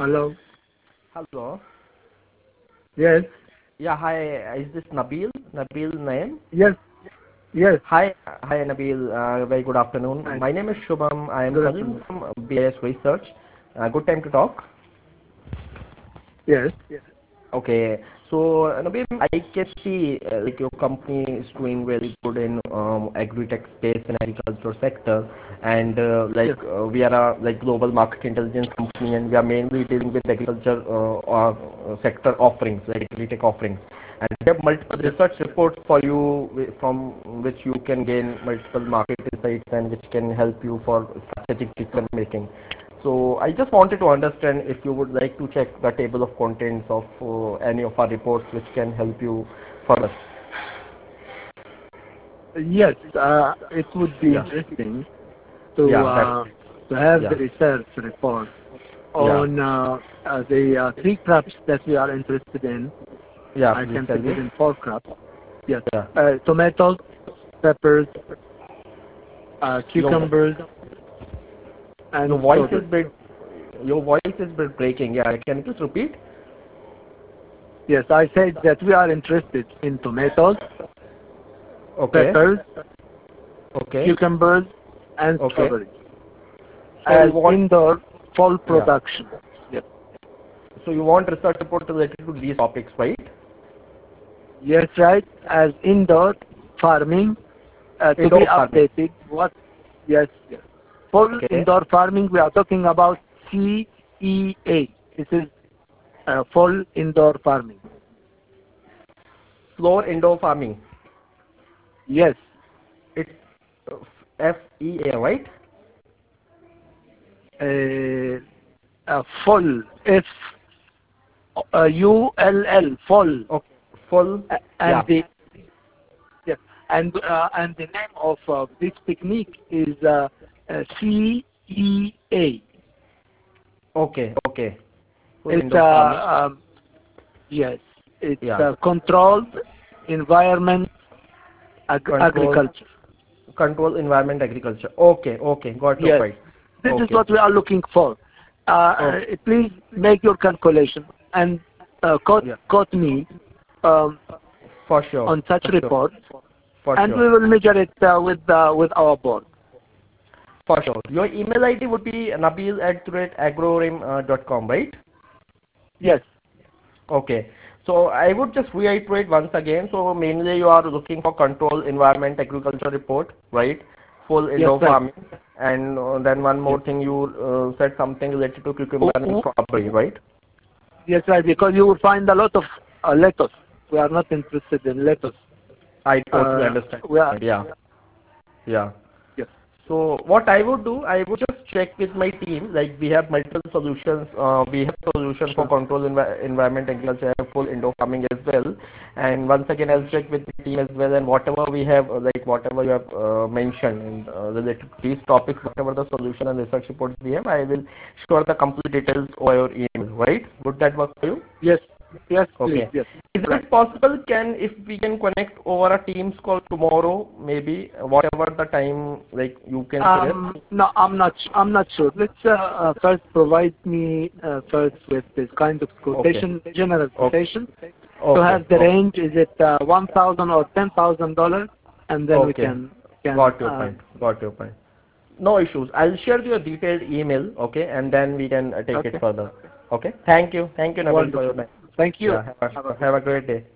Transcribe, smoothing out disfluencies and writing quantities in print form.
Hello. Hello. Yes. Yeah, hi. Is this Nabil? Nabil Naim? Yes. Yes. Hi, Nabil. Very good afternoon. Hi. My name is Shubham. I am Good calling afternoon. from BIS Research. Good time to talk. Yes. Okay. So, Nabil, I can see like your company is doing very good in agri-tech space and agriculture sector, and Yes. we are a like global market intelligence company, and we are mainly dealing with agriculture sector offerings, like agri-tech offerings. And we have multiple Yes. research reports for you from which you can gain multiple market insights and which can help you for strategic decision making. So I just wanted to understand if you would like to check the table of contents of any of our reports which can help you further. Yes. It would be Yeah. interesting Yeah. to have the Yeah. research report Yeah. on the three crops that we are interested in. Yeah. I Please can say tell me. within four crops. Yes. Yeah. Tomatoes, peppers, Your cucumbers, your and voice is strawberries. bit breaking. Yeah. Can you just repeat? Yes. I said that we are interested in tomatoes, Okay. peppers, Okay. cucumbers, and Okay. strawberries So you as want indoor fall yeah. production. Yes. So you want research report related to these topics, right? Yes, right. As indoor farming to be Indoor farming. updated. What? Yes, yes. Full Okay. indoor farming. We are talking about CEA. This is full indoor farming. Floor indoor farming. Yes. It's FEA, right? Full. F ULL. Full. Okay. Full. And Yeah. the yes. And the name of this technique is CEA. Okay. Okay. Full It's indoor farming. yes, it's Yeah. controlled environment Control. agriculture. Control environment agriculture. Okay. Okay. Got your Yes, point. this is Okay. what we are looking for. Okay. Please make your calculation and Yeah. quote me For sure. on such For sure. report, For and sure. we will measure it with our board. For sure. Your email ID would be nabil@agrorim.com, right? Yes, Okay. So I would just reiterate once again. So mainly you are looking for control environment agriculture report, right? Full yes, indoor right. farming. And then one Yes, more thing, you said something related to oh, cucumber and oh, strawberry, right? yes, right. Because you will find a lot of lettuce. We are not interested in lettuce. I totally understand. We are Yeah. Yeah. yes. So what I would do, I would just check with my team. Like we have multiple solutions. We have solution for Sure. control environment agriculture, full indoor farming as well. And once again, I'll check with the team as well. And whatever we have, like whatever you have mentioned and related to these topics, whatever the solution and research reports we have, I will share the complete details over your email. Right? Would that work for you? Yes, yes, please, Okay. yes, Is right. it possible if we can connect over a Teams call tomorrow, maybe whatever the time like you can suggest? No, I'm not sure. Let's first provide me first with this kind of Okay. quotation, general Okay. quotation, to Okay. have the Okay. range. Is it $1,000 or $10,000, and then we Okay. can Got your point. Got your point. No issues. I'll share you a detailed email. Okay, and then we can take it okay. further. Okay. Thank you. Thank you, Nabil, for your Wonderful. time. Thank you. Yeah. Have a good Have a day. great day.